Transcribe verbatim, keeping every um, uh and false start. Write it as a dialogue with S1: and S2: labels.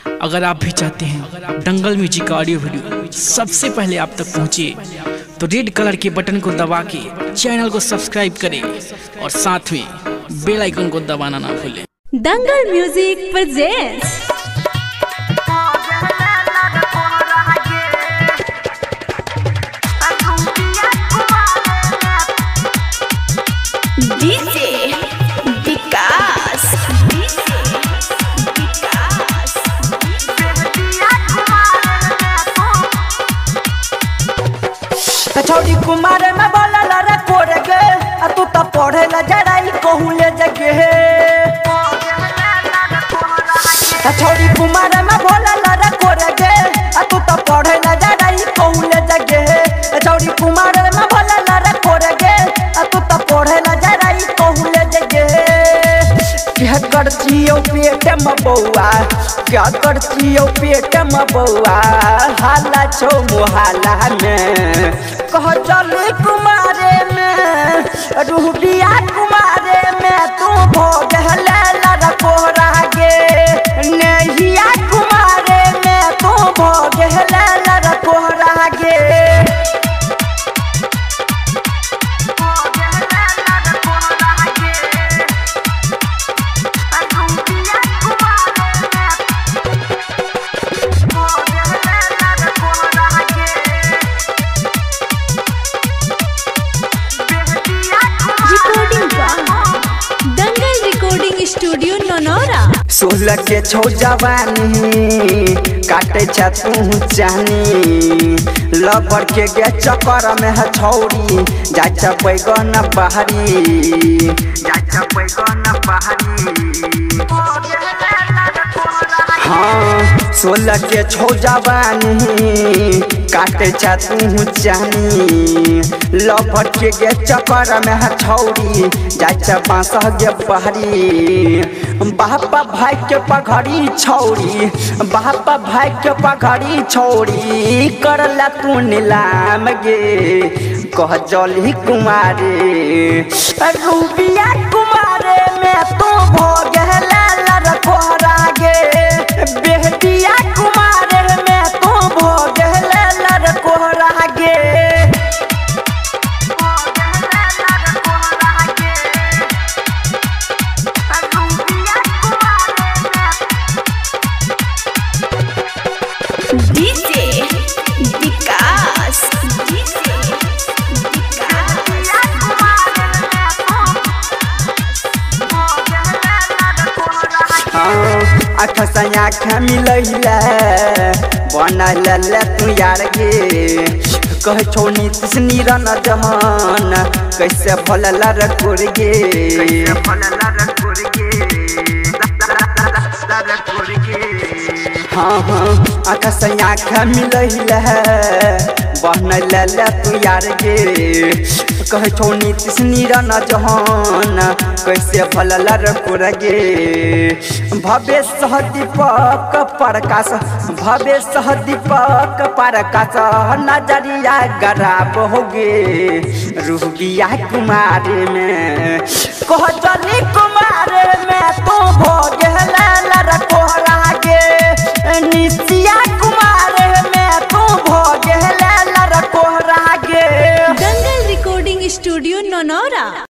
S1: अगर आप भी चाहते हैं दंगल म्यूजिक का ऑडियो वीडियो सबसे पहले आप तक पहुंचे तो रेड कलर के बटन को दबा के चैनल को सब्सक्राइब करें और साथ में बेल आइकन को दबाना ना भूलें।
S2: Dangal music presents DJ Vikas DJ Vikas
S3: छौड़ी कुमार में बोला रे कोरे गे आ तू तो पढ़े ला जड़ाई कहूले जगे छौड़ी कुमार में बोला रे कोरे गे आ तू तो पढ़े ला जड़ाई कहूले जगे छौड़ी कुमार में बोला रे कोरे गे आ तू तो पढ़े ला जड़ाई कहूले जगे क्या करती हो पेट में बउआ क्या करती हो पेट में बउआ हाला छो मुहाला में कह चली कुमारे में रूबिया कुमारे में तू भोग लड़ कोरा गे नहिया कुमारे में तू भोग लड़ कोरा गे
S2: स्टूडियो ननौरा
S3: सोलह के छौ जवानी काटे छ तू जानी लबर के गे चक्कर में है छौरी जा छ बैगन बहरी जा छ बैगन बहरी हाँ सोलह के छौ जवानी काटे छ तू जानी लबर के गे चक्कर में है छौरी जा छ बांस गे बहरी बापा भाई के पघड़ी छौरी बापा भाई के पघड़ी छौरी करला तू नीलाम गे कह जली कुमारे रूबिया कुमारे में तू भोग लड़ कोरा गे बेटिया कुमारे में तू भोग लड़ कोरा गे
S2: डीजे विकास डीजे
S3: आँख से आँख मिलैला बनल ले तू यार गे कह छौ नीतीश निरन जमान कैसे भलला रे कोर गे हाँ हाँ आँख से आँख मिलैला बनल ले तू यार गे कह छौ नीतीश निरन जहान कैसे भलला रे कोर गे भवेश दीपक प्रकाश भवेश दीपक प्रकाश नजरिया गराब हो गे रूबिया कुमारे में कह चली कुमारे में तू भोग लड़ कोरा गे निसिया कुमारे में तू भोग लड़ कोरा गे
S2: दंगल रिकॉर्डिंग स्टूडियो ननौरा।